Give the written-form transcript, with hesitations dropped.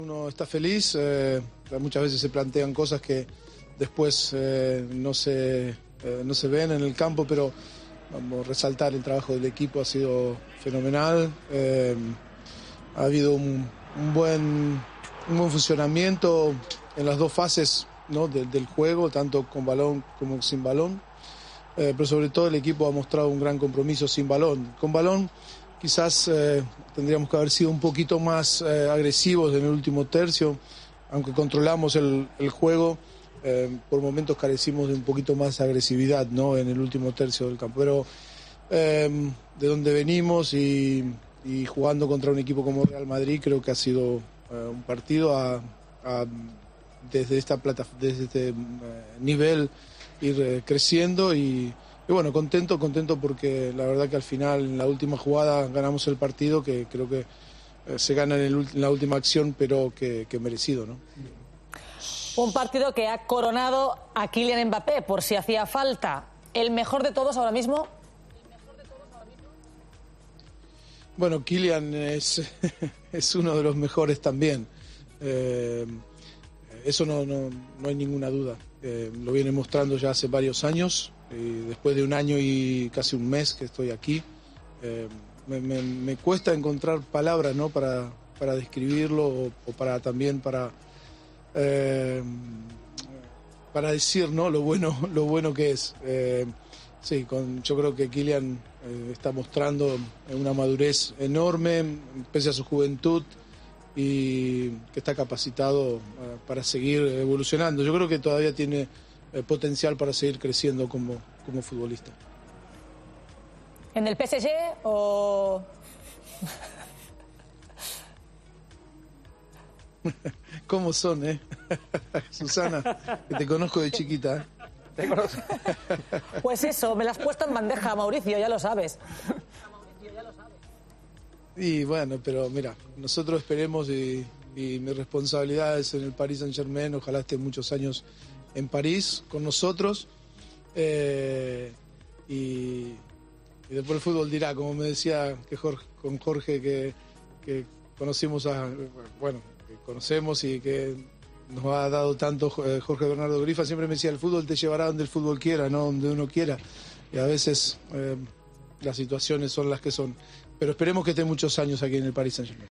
Uno está feliz, muchas veces se plantean cosas que después no se ven en el campo, pero vamos a resaltar el trabajo del equipo, ha sido fenomenal, ha habido un buen funcionamiento en las dos fases, ¿no? del juego, tanto con balón como sin balón, pero sobre todo el equipo ha mostrado un gran compromiso sin balón. Con balón quizás tendríamos que haber sido un poquito más agresivos en el último tercio, aunque controlamos el juego, por momentos carecimos de un poquito más de agresividad, ¿no? En el último tercio del campo. Pero de donde venimos y jugando contra un equipo como Real Madrid, creo que ha sido un partido desde este nivel ir creciendo y bueno, contento porque la verdad que al final, en la última jugada, ganamos el partido, que creo que se gana en la última acción, pero que merecido, ¿no? Un partido que ha coronado a Kylian Mbappé, por si hacía falta. ¿El mejor de todos ahora mismo? Bueno, Kylian es uno de los mejores también. Eso no hay ninguna duda. Lo viene mostrando ya hace varios años. Y después de un año y casi un mes que estoy aquí, me cuesta encontrar palabras, ¿no? para describirlo o para decir, ¿no? lo bueno que es. Sí, yo creo que Kylian está mostrando una madurez enorme, pese a su juventud, y que está capacitado para seguir evolucionando. Yo creo que todavía tiene potencial para seguir creciendo como futbolista. ¿En el PSG o...? ¿Cómo son, Susana, que te conozco de chiquita, ¿Te conozco? Pues eso, me las has puesto en bandeja, Mauricio, ya lo sabes. Y bueno, pero mira, nosotros esperemos y mi responsabilidad es en el Paris Saint-Germain, ojalá esté muchos años en París con nosotros, y después el fútbol dirá, como me decía con Jorge, que conocemos que conocemos y que nos ha dado tanto Jorge Bernardo Grifa, siempre me decía, el fútbol te llevará donde el fútbol quiera, no donde uno quiera, y a veces las situaciones son las que son, pero esperemos que esté muchos años aquí en el Paris Saint-Germain.